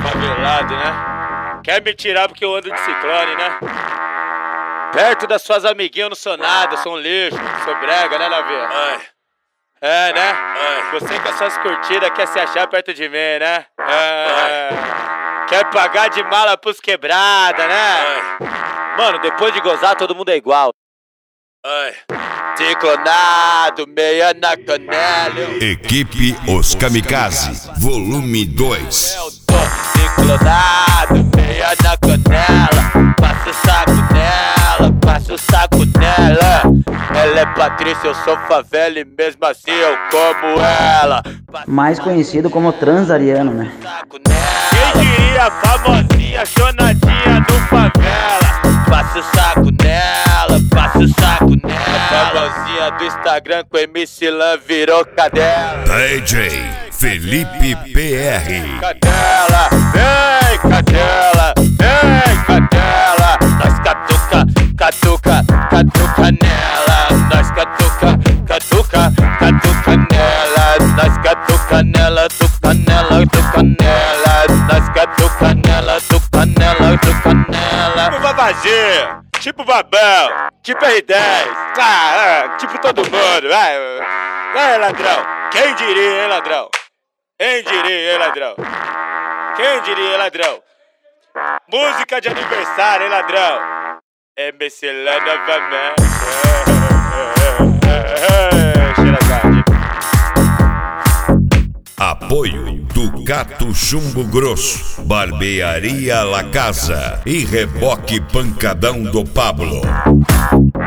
favelado, né? Quer me tirar porque eu ando de ciclone, né? Perto das suas amiguinhas eu não sou nada, eu sou um lixo, sou brega, né, Davi? Ai. É, né? Ai. Você com as suas curtidas quer se achar perto de mim, né? Quer pagar de mala pros quebrada, né? Mano, depois de gozar todo mundo é igual. Ai. Ciclonado, meia na canela. Equipe Os Kamikaze, volume 2. Eu tô ciclonado, meia na canela. Passa o saco nela, passa o saco nela. Ela é Patrícia, eu sou favela e mesmo assim eu como ela. Mais conhecido como Transariano, né? Quem diria famosinha, chonadinha no favela. Passa o saco nela, passa o saco nela. Famosinha do Instagram com MC Lan virou cadela. DJ Felipe PR. Cadela, vem cadela, vem cadela. Nós catuca, catuca, catuca nela. Nós catuca, catuca, catuca nela. Nós catuca nela, tuca nela, tuca nela. Nós catuca nela, tuca nela, tuca nela. Tipo Vavazinho, tipo Babão, tipo R10, tipo todo mundo. Vai, ladrão. Quem diria, hein, ladrão? Quem diria, hein, ladrão? Quem diria, hein, ladrão? Música de aniversário, hein, ladrão? MC Lan novamente. Apoio Ducato Chumbo Grosso, Barbearia La Casa e Reboque Pancadão do Pablo.